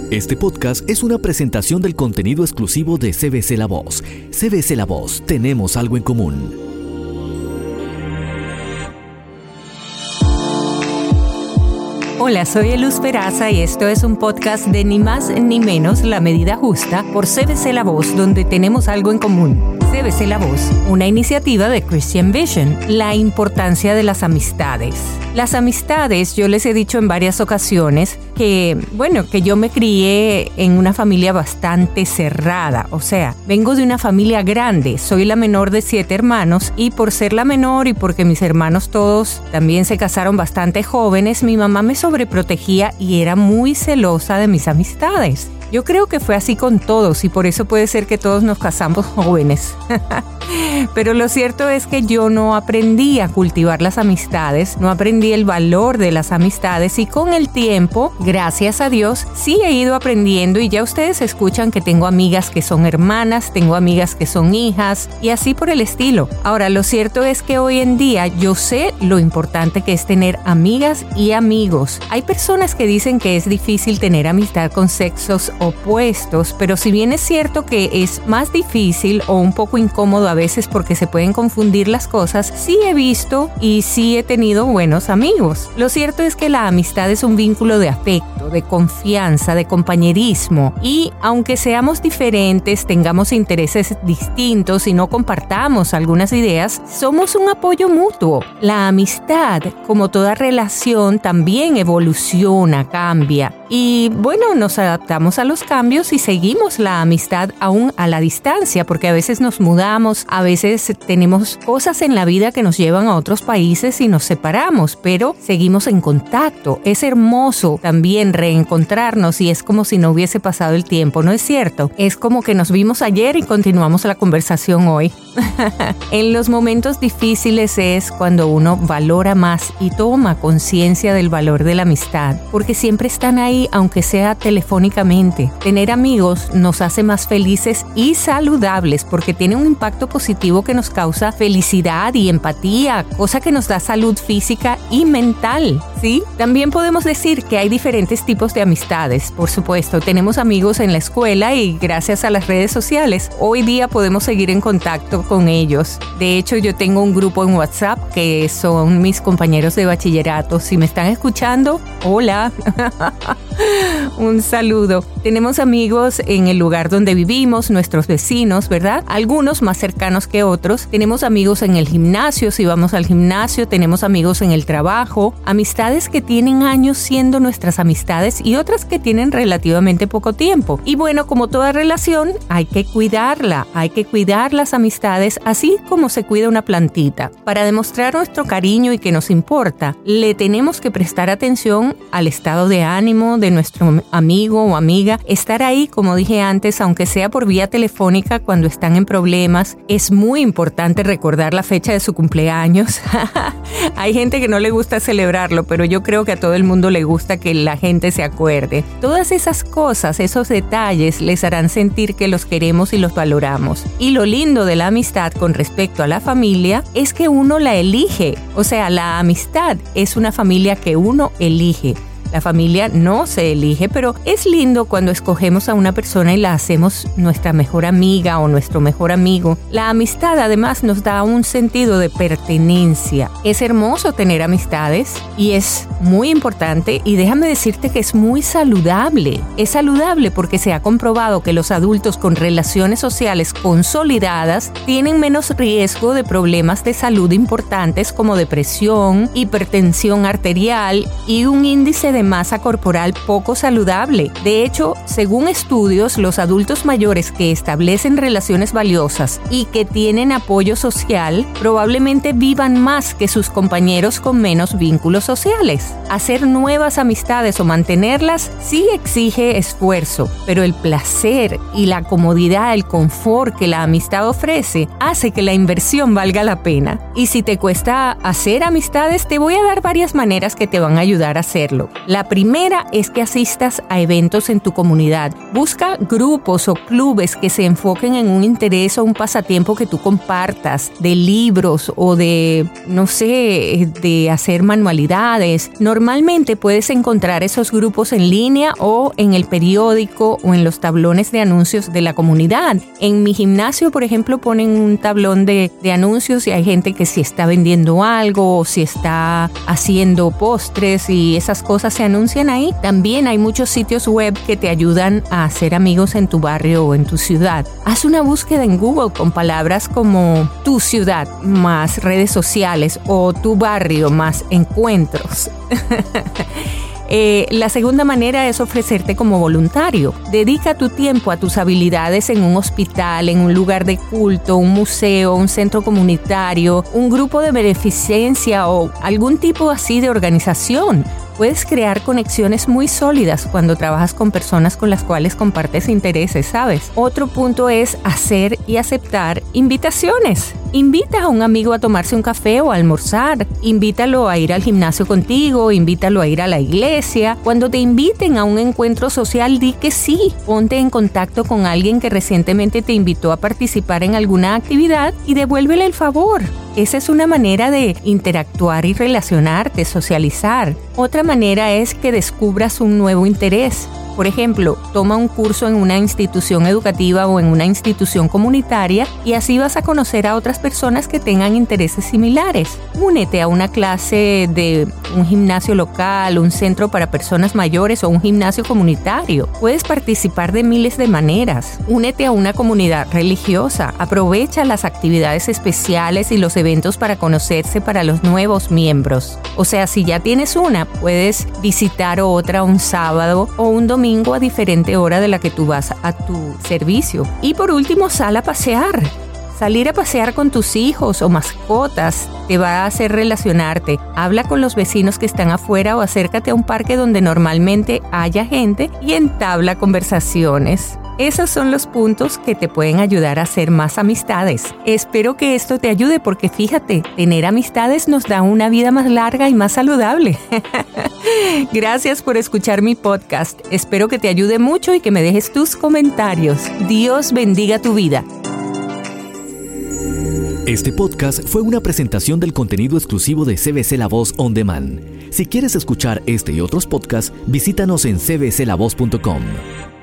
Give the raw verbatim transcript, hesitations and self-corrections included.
Este podcast es una presentación del contenido exclusivo de C B C La Voz. C B C La Voz, tenemos algo en común. Hola, soy Eluz Peraza y esto es un podcast de ni más ni menos La Medida Justa por C B C La Voz, donde tenemos algo en común. C B C La Voz, una iniciativa de Christian Vision, la importancia de las amistades. Las amistades, yo les he dicho en varias ocasiones que, bueno, que yo me crié en una familia bastante cerrada, o sea, vengo de una familia grande, soy la menor de siete hermanos y por ser la menor y porque mis hermanos todos también se casaron bastante jóvenes, mi mamá me sobreprotegía y era muy celosa de mis amistades. Yo creo que fue así con todos y por eso puede ser que todos nos casamos jóvenes. Pero lo cierto es que yo no aprendí a cultivar las amistades, no aprendí el valor de las amistades y con el tiempo, gracias a Dios, sí he ido aprendiendo y ya ustedes escuchan que tengo amigas que son hermanas, tengo amigas que son hijas y así por el estilo. Ahora, lo cierto es que hoy en día yo sé lo importante que es tener amigas y amigos. Hay personas que dicen que es difícil tener amistad con sexos opuestos, pero si bien es cierto que es más difícil o un poco incómodo a veces porque se pueden confundir las cosas, sí he visto y sí he tenido buenos amigos. Lo cierto es que la amistad es un vínculo de afecto, de confianza, de compañerismo y aunque seamos diferentes, tengamos intereses distintos y no compartamos algunas ideas, somos un apoyo mutuo. La amistad, como toda relación, también evoluciona, cambia y bueno, nos adaptamos a los cambios y seguimos la amistad aún a la distancia porque a veces nos mudamos, a veces tenemos cosas en la vida que nos llevan a otros países y nos separamos, pero seguimos en contacto. Es hermoso también reencontrarnos y es como si no hubiese pasado el tiempo, ¿no es cierto? Es como que nos vimos ayer y continuamos la conversación hoy. En los momentos difíciles es cuando uno valora más y toma conciencia del valor de la amistad, porque siempre están ahí, aunque sea telefónicamente. Tener amigos nos hace más felices y saludables porque tiene un impacto positivo que nos causa felicidad y empatía, cosa que nos da salud física y mental, ¿sí? También podemos decir que hay diferentes tipos de amistades. Por supuesto, tenemos amigos en la escuela y gracias a las redes sociales, hoy día podemos seguir en contacto con ellos. De hecho, yo tengo un grupo en WhatsApp que son mis compañeros de bachillerato. Si me están escuchando, hola. Un saludo. Tenemos amigos en el lugar donde vivimos, nuestros vecinos, ¿verdad? Algunos más cercanos que otros. Tenemos amigos en el gimnasio, si vamos al gimnasio. Tenemos amigos en el trabajo. Amistades que tienen años siendo nuestras amistades y otras que tienen relativamente poco tiempo. Y bueno, como toda relación, hay que cuidarla. Hay que cuidar las amistades así como se cuida una plantita. Para demostrar nuestro cariño y que nos importa, le tenemos que prestar atención al estado de ánimo de nuestro amigo o amiga, estar ahí, como dije antes, aunque sea por vía telefónica cuando están en problemas. Es muy importante recordar la fecha de su cumpleaños. Hay gente que no le gusta celebrarlo, pero yo creo que a todo el mundo le gusta que la gente se acuerde. Todas esas cosas, esos detalles les harán sentir que los queremos y los valoramos. Y lo lindo de la amistad con respecto a la familia es que uno la elige. O sea, la amistad es una familia que uno elige. La familia no se elige, pero es lindo cuando escogemos a una persona y la hacemos nuestra mejor amiga o nuestro mejor amigo. La amistad además nos da un sentido de pertenencia. Es hermoso tener amistades y es muy importante y déjame decirte que es muy saludable. Es saludable porque se ha comprobado que los adultos con relaciones sociales consolidadas tienen menos riesgo de problemas de salud importantes como depresión, hipertensión arterial y un índice de de masa corporal poco saludable. De hecho, según estudios, los adultos mayores que establecen relaciones valiosas y que tienen apoyo social probablemente vivan más que sus compañeros con menos vínculos sociales. Hacer nuevas amistades o mantenerlas sí exige esfuerzo, pero el placer y la comodidad, el confort que la amistad ofrece hace que la inversión valga la pena. Y si te cuesta hacer amistades, te voy a dar varias maneras que te van a ayudar a hacerlo. La primera es que asistas a eventos en tu comunidad. Busca grupos o clubes que se enfoquen en un interés o un pasatiempo que tú compartas, de libros o de, no sé, de hacer manualidades. Normalmente puedes encontrar esos grupos en línea o en el periódico o en los tablones de anuncios de la comunidad. En mi gimnasio, por ejemplo, ponen un tablón de, de anuncios y hay gente que si está vendiendo algo o si está haciendo postres y esas cosas se anuncian ahí. También hay muchos sitios web que te ayudan a hacer amigos en tu barrio o en tu ciudad. Haz una búsqueda en Google con palabras como tu ciudad más redes sociales o tu barrio más encuentros. Eh, la segunda manera es ofrecerte como voluntario. Dedica tu tiempo a tus habilidades en un hospital, en un lugar de culto, un museo, un centro comunitario, un grupo de beneficencia o algún tipo así de organización. Puedes crear conexiones muy sólidas cuando trabajas con personas con las cuales compartes intereses, ¿sabes? Otro punto es hacer y aceptar invitaciones. Invita a un amigo a tomarse un café o a almorzar. Invítalo a ir al gimnasio contigo, invítalo a ir a la iglesia. Cuando te inviten a un encuentro social, di que sí. Ponte en contacto con alguien que recientemente te invitó a participar en alguna actividad y devuélvele el favor. Esa es una manera de interactuar y relacionarte, socializar. Otra manera es que descubras un nuevo interés. Por ejemplo, toma un curso en una institución educativa o en una institución comunitaria y así vas a conocer a otras personas que tengan intereses similares. Únete a una clase de un gimnasio local, un centro para personas mayores o un gimnasio comunitario. Puedes participar de miles de maneras. Únete a una comunidad religiosa. Aprovecha las actividades especiales y los eventos para conocerse para los nuevos miembros. O sea, si ya tienes una, puedes visitar otra un sábado o un domingo a diferente hora de la que tú vas a tu servicio. Y por último, sal a pasear. Salir a pasear con tus hijos o mascotas te va a hacer relacionarte. Habla con los vecinos que están afuera o acércate a un parque donde normalmente haya gente y entabla conversaciones. Esos son los puntos que te pueden ayudar a hacer más amistades. Espero que esto te ayude porque fíjate, tener amistades nos da una vida más larga y más saludable. Gracias por escuchar mi podcast. Espero que te ayude mucho y que me dejes tus comentarios. Dios bendiga tu vida. Este podcast fue una presentación del contenido exclusivo de C B C La Voz On Demand. Si quieres escuchar este y otros podcasts, visítanos en c b c la voz punto com.